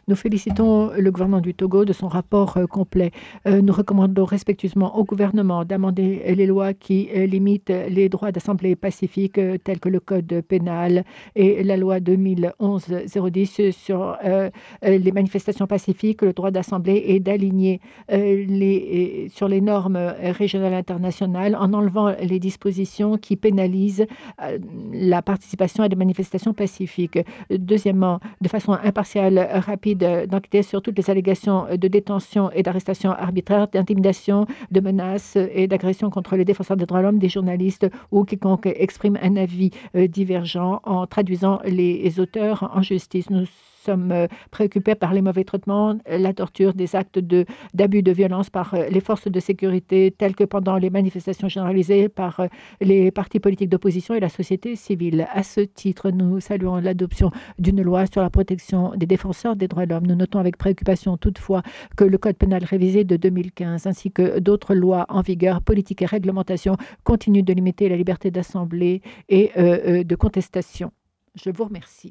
Nous félicitons le gouvernement du Togo de son rapport complet. Nous recommandons respectueusement au gouvernement d'amender les lois qui limitent les droits d'assemblée pacifique, tels que le code pénal et la loi 2011-010 sur les manifestations pacifiques, le droit d'assemblée, et d'aligner sur les normes régionales et internationales en enlevant les dispositions qui pénalisent la participation à des manifestations pacifiques. Deuxièmement, de façon impartiale, rapide, d'enquêter sur toutes les allégations de détention et d'arrestation arbitraire, d'intimidation, de menaces et d'agression contre les défenseurs des droits de l'homme, des journalistes ou quiconque exprime un avis divergent en traduisant les auteurs en justice. Nous sommes préoccupés par les mauvais traitements, la torture, des actes d'abus de violence par les forces de sécurité, tels que pendant les manifestations généralisées par les partis politiques d'opposition et la société civile. À ce titre, nous saluons l'adoption d'une loi sur la protection des défenseurs des droits de l'homme. Nous notons avec préoccupation toutefois que le code pénal révisé de 2015 ainsi que d'autres lois en vigueur, politiques et réglementations continuent de limiter la liberté d'assemblée et de contestation. Je vous remercie.